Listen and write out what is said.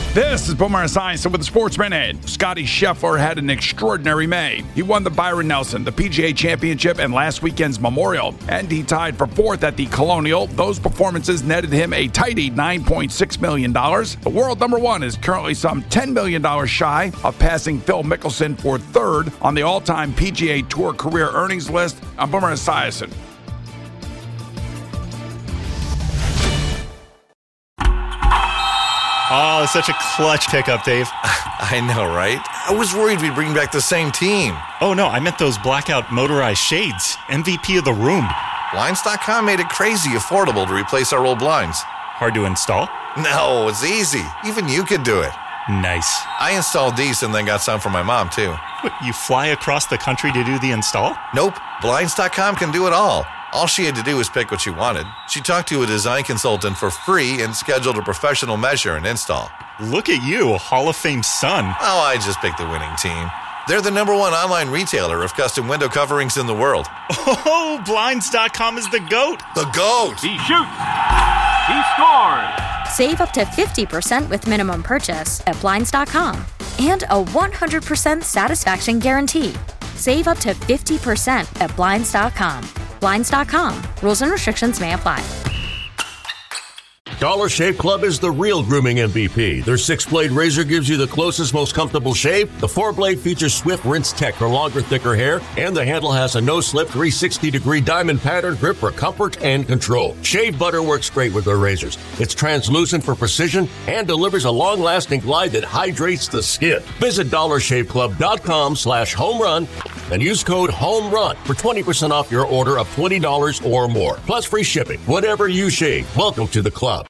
This is Boomer Esiason with the Sports Minute. Scotty Scheffler had an extraordinary May. He won the Byron Nelson, the PGA Championship, and last weekend's Memorial. And he tied for fourth at the Colonial. Those performances netted him a tidy $9.6 million. The world number one is currently some $10 million shy of passing Phil Mickelson for third on the all-time PGA Tour career earnings list. I'm Boomer Esiason. Oh, such a clutch pickup, Dave. I know, right? I was worried we'd bring back the same team. Oh, no, I meant those blackout motorized shades. MVP of the room. Blinds.com made it crazy affordable to replace our old blinds. Hard to install? No, it's easy. Even you could do it. Nice. I installed these and then got some for my mom, too. What, you fly across the country to do the install? Nope. Blinds.com can do it all. All she had to do was pick what she wanted. She talked to a design consultant for free and scheduled a professional measure and install. Look at you, a Hall of Fame son. Oh, I just picked the winning team. They're the #1 online retailer of custom window coverings in the world. Oh, Blinds.com is the GOAT. The GOAT! He shoots. He scores. Save up to 50% with minimum purchase at Blinds.com. And a 100% satisfaction guarantee. Save up to 50% at Blinds.com. Blinds.com. Rules and restrictions may apply. Dollar Shave Club is the real grooming MVP. Their 6-blade razor gives you the closest, most comfortable shave. The 4-blade features swift rinse tech for longer, thicker hair. And the handle has a no-slip 360-degree diamond pattern grip for comfort and control. Shave butter works great with their razors. It's translucent for precision and delivers a long-lasting glide that hydrates the skin. Visit DollarShaveClub.com/homerun and use code HOMERUN for 20% off your order of $20 or more. Plus free shipping. Whatever you shave, welcome to the club.